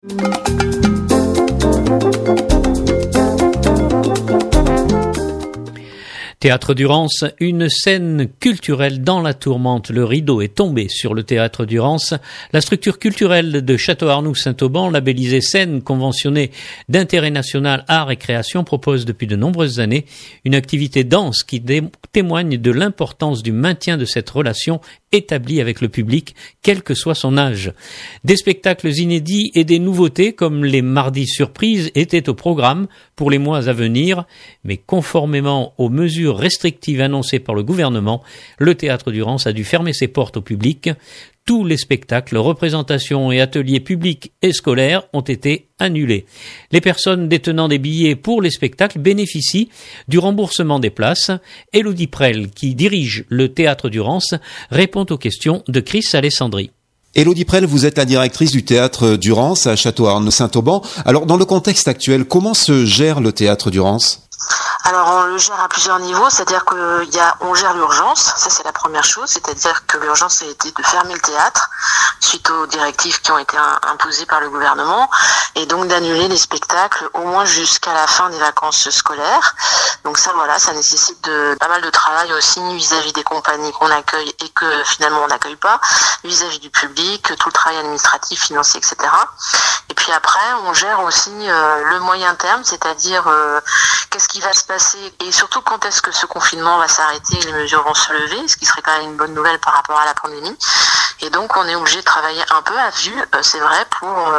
Théâtre Durance, une scène culturelle dans la tourmente. Le rideau est tombé sur le Théâtre Durance. La structure culturelle de Château-Arnoux-Saint-Auban, labellisée scène conventionnée d'intérêt national art et création, propose depuis de nombreuses années une activité dense qui témoigne de l'importance du maintien de cette relation établie avec le public, quel que soit son âge. Des spectacles inédits et des nouveautés comme les mardis surprises étaient au programme pour les mois à venir, mais conformément aux mesures restrictives annoncées par le gouvernement, le Théâtre Durance a dû fermer ses portes au public. Tous les spectacles, représentations et ateliers publics et scolaires ont été annulés. Les personnes détenant des billets pour les spectacles bénéficient du remboursement des places. Élodie Prel, qui dirige le Théâtre Durance, répond aux questions de Chris Alessandri. Élodie Prel, vous êtes la directrice du Théâtre Durance à Château-Arnoux-Saint-Auban. Alors, dans le contexte actuel, comment se gère le Théâtre Durance ? Alors on le gère à plusieurs niveaux, c'est-à-dire on gère l'urgence, ça c'est la première chose, c'est-à-dire que l'urgence a été de fermer le théâtre suite aux directives qui ont été imposées par le gouvernement et donc d'annuler les spectacles au moins jusqu'à la fin des vacances scolaires. Donc ça ça nécessite pas mal de travail aussi vis-à-vis des compagnies qu'on accueille et que finalement on n'accueille pas, vis-à-vis du public, tout le travail administratif, financier, etc. Et puis après on gère aussi le moyen terme, c'est-à-dire qu'est-ce qui va se passer et surtout quand est-ce que ce confinement va s'arrêter et les mesures vont se lever, ce qui serait quand même une bonne nouvelle par rapport à la pandémie. Et donc on est obligé de travailler un peu à vue, c'est vrai, pour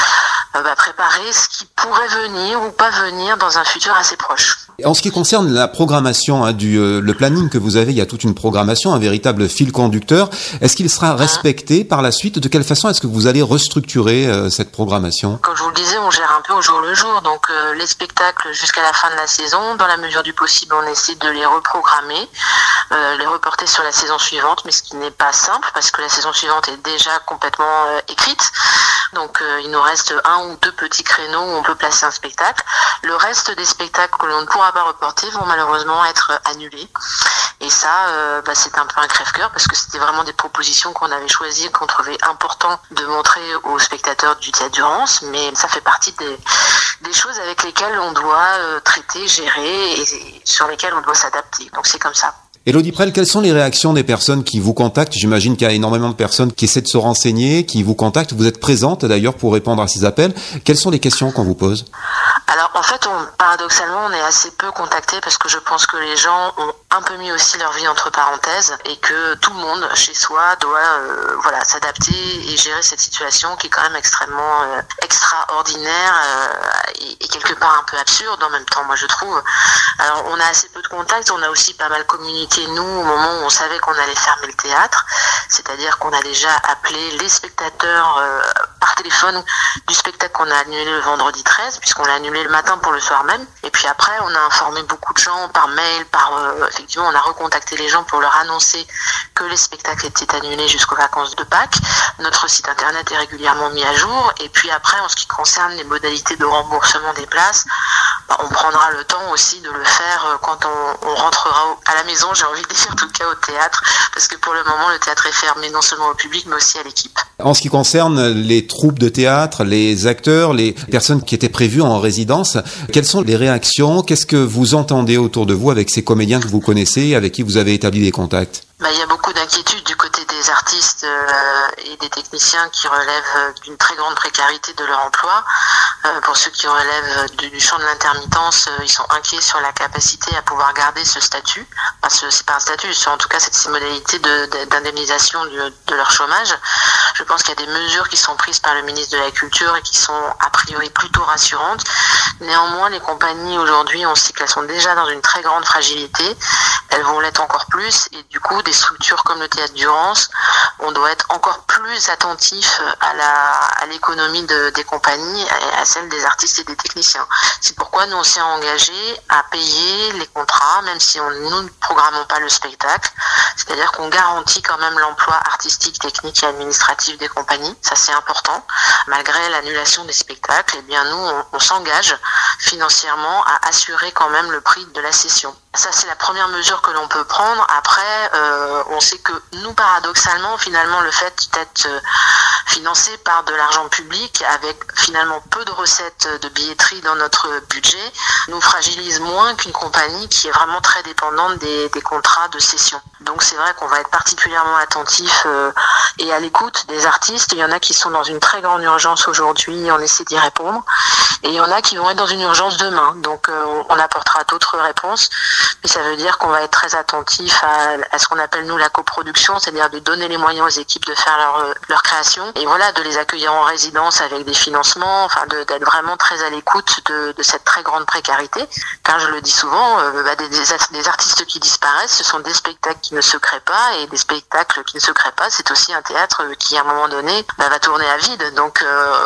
préparer ce qui pourrait venir ou pas venir dans un futur assez proche. En ce qui concerne la programmation, le planning que vous avez, il y a toute une programmation, un véritable fil conducteur. Est-ce qu'il sera respecté par la suite ? De quelle façon est-ce que vous allez restructurer cette programmation ? Comme je vous le disais, on gère un peu au jour le jour. Donc les spectacles jusqu'à la fin de la saison, dans la mesure du possible, on essaie de les reprogrammer, les reporter sur la saison suivante, mais ce qui n'est pas simple parce que la saison suivante est déjà complètement écrite. Donc il nous reste 1 ou 2 petits créneaux où on peut placer un spectacle. Le reste des spectacles que l'on ne pourra pas reporter vont malheureusement être annulés. Et ça, c'est un peu un crève-cœur parce que c'était vraiment des propositions qu'on avait choisies, qu'on trouvait important de montrer aux spectateurs du Théâtre Durance, mais ça fait partie des choses avec lesquelles on doit traiter, gérer et sur lesquelles on doit s'adapter. Donc c'est comme ça. Élodie Prel, quelles sont les réactions des personnes qui vous contactent ? J'imagine qu'il y a énormément de personnes qui essaient de se renseigner, qui vous contactent. Vous êtes présente d'ailleurs pour répondre à ces appels. Quelles sont les questions qu'on vous pose ? Alors en fait, paradoxalement, on est assez peu contactés parce que je pense que les gens ont un peu mis aussi leur vie entre parenthèses et que tout le monde chez soi doit s'adapter et gérer cette situation qui est quand même extrêmement extraordinaire et quelque part un peu absurde en même temps, moi je trouve. Alors on a assez peu de contacts, on a aussi pas mal communiqué nous au moment où on savait qu'on allait fermer le théâtre, c'est-à-dire qu'on a déjà appelé les spectateurs par téléphone du spectacle qu'on a annulé le vendredi 13 puisqu'on l'a annulé le matin pour le soir même. Et puis après, on a informé beaucoup de gens par mail, effectivement, on a recontacté les gens pour leur annoncer que les spectacles étaient annulés jusqu'aux vacances de Pâques. Notre site internet est régulièrement mis à jour. Et puis après, en ce qui concerne les modalités de remboursement des places, on prendra le temps aussi de le faire quand on rentrera à la maison, j'ai envie de dire, en tout cas au théâtre, parce que pour le moment, le théâtre est fermé non seulement au public, mais aussi à l'équipe. En ce qui concerne les troupes de théâtre, les acteurs, les personnes qui étaient prévues en résidence, quelles sont les réactions ? Qu'est-ce que vous entendez autour de vous avec ces comédiens que vous connaissez, avec qui vous avez établi des contacts ? Il y a beaucoup d'inquiétudes du côté des artistes et des techniciens qui relèvent d'une très grande précarité de leur emploi. Pour ceux qui relèvent du champ de l'intermittence, ils sont inquiets sur la capacité à pouvoir garder ce statut. C'est pas un statut, c'est en tout cas cette modalité d'indemnisation de leur chômage. Je pense qu'il y a des mesures qui sont prises par le ministre de la Culture et qui sont a priori plutôt rassurantes. Néanmoins, les compagnies aujourd'hui, on sait qu'elles sont déjà dans une très grande fragilité. Elles vont l'être encore plus et du coup, des structures comme le Théâtre Durance, on doit être encore plus attentif à l'économie des compagnies et à celle des artistes et des techniciens. C'est pourquoi nous on s'est engagés à payer les contrats, même si nous ne programmons pas le spectacle. C'est-à-dire qu'on garantit quand même l'emploi artistique, technique et administratif des compagnies. Ça c'est important. Malgré l'annulation des spectacles, nous on s'engage financièrement à assurer quand même le prix de la session. Ça, c'est la première mesure que l'on peut prendre. Après, on sait que nous, paradoxalement, finalement, le fait d'être financé par de l'argent public, avec finalement peu de recettes de billetterie dans notre budget, nous fragilise moins qu'une compagnie qui est vraiment très dépendante des contrats de cession. Donc c'est vrai qu'on va être particulièrement attentif et à l'écoute des artistes. Il y en a qui sont dans une très grande urgence aujourd'hui, on essaie d'y répondre. Et il y en a qui vont être dans une urgence demain. Donc on apportera d'autres réponses. Mais ça veut dire qu'on va être très attentif à ce qu'on appelle nous la coproduction, c'est-à-dire de donner les moyens aux équipes de faire leur création. Et voilà, de les accueillir en résidence avec des financements, enfin d'être vraiment très à l'écoute de cette très grande précarité. Car je le dis souvent, des artistes qui disparaissent, ce sont des spectacles qui ne se créent pas, et des spectacles qui ne se créent pas, c'est aussi un théâtre qui à un moment donné va tourner à vide. Donc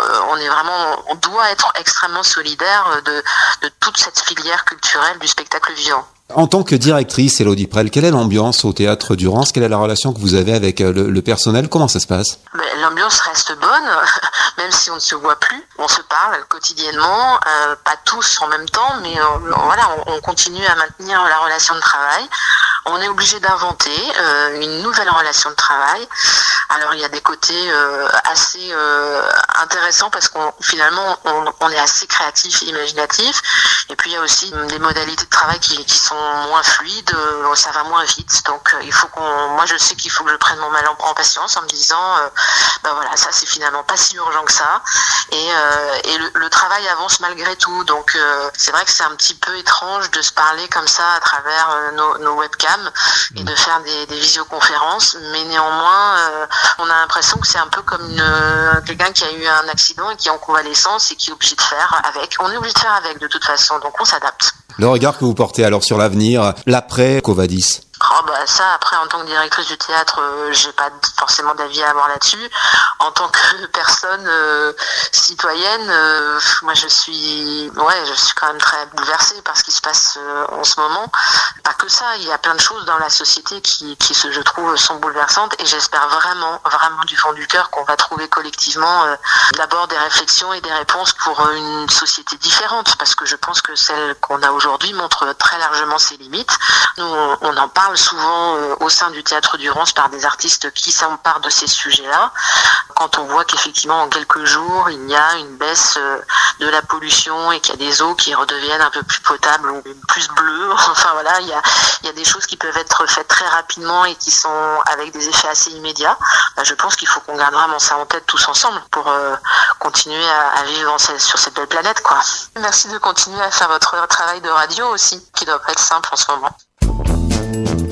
on doit être extrêmement solidaire de toute cette filière culturelle du spectacle vivant. En tant que directrice, Élodie Prel, quelle est l'ambiance au Théâtre du Rance? Quelle est la relation que vous avez avec le personnel? Comment ça se passe? L'ambiance reste bonne, même si on ne se voit plus. On se parle quotidiennement, pas tous en même temps, mais on continue à maintenir la relation de travail. On est obligé d'inventer une nouvelle relation de travail. Alors il y a des côtés assez intéressants parce qu'on finalement on est assez créatif et imaginatif. Et puis il y a aussi des modalités de travail qui sont moins fluides, ça va moins vite. Donc il faut moi je sais qu'il faut que je prenne mon mal en patience en me disant ça c'est finalement pas si urgent que ça. Et le travail avance malgré tout. Donc c'est vrai que c'est un petit peu étrange de se parler comme ça à travers nos webcams et de faire des visioconférences, mais néanmoins on a l'impression que c'est un peu comme quelqu'un qui a eu un accident et qui est en convalescence et qui est obligé de faire avec. On est obligé de faire avec de toute façon, donc on s'adapte. Le regard que vous portez alors sur l'avenir, l'après Covadis? Ça, après, en tant que directrice du théâtre, j'ai pas forcément d'avis à avoir là-dessus. En tant que personne citoyenne, moi je suis quand même très bouleversée par ce qui se passe en ce moment. Pas que ça, il y a plein de choses dans la société qui je trouve, sont bouleversantes, et j'espère vraiment, vraiment du fond du cœur qu'on va trouver collectivement d'abord des réflexions et des réponses pour une société différente, parce que je pense que celle qu'on a aujourd'hui montre très largement ses limites. Nous, on en parle souvent au sein du Théâtre du Rance par des artistes qui s'emparent de ces sujets-là. Quand on voit qu'effectivement en quelques jours il y a une baisse de la pollution et qu'il y a des eaux qui redeviennent un peu plus potables ou plus bleues, enfin voilà, il y a des choses qui peuvent être faites très rapidement et qui sont avec des effets assez immédiats. Je pense qu'il faut qu'on garde vraiment ça en tête tous ensemble pour continuer à vivre sur cette belle planète, quoi. Merci de continuer à faire votre travail de radio aussi, qui doit pas être simple en ce moment.